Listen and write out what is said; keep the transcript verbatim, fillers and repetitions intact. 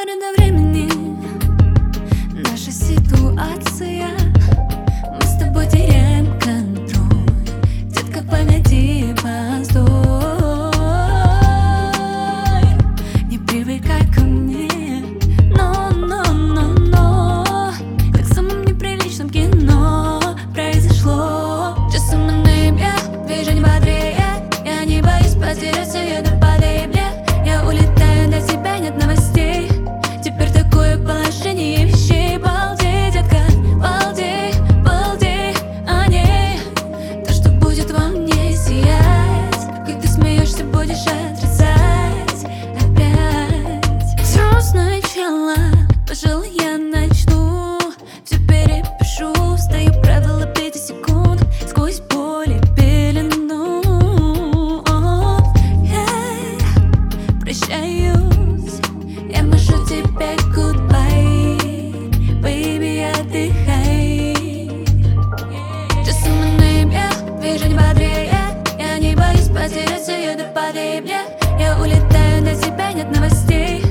до времени наша ситуация. Мы с тобой теряем контроль. Детка, погоди, постой. Не привыкай ко мне, но, но, но, но как в самом неприличном кино произошло. Часом на небе, движение бодрее. Я не боюсь потеряться, еду по дыбне. Я улетаю, до тебя нет новостей. Теперь такое положение вещей. Балдей, детка, балдей, балдей о ней. То, что будет во мне сиять, как ты смеешься, будешь отрицать опять. Все сначала, пожалуй, я начну. Все перепишу, встаю правила пяти секунд. Сквозь боль и пелену прощаюсь, я машу тебе goodbye. Baby, отдыхай. Часом на небе, движение бодрее. Я не боюсь потеряться, еду по дыбне. Я улетаю, до тебя нет новостей.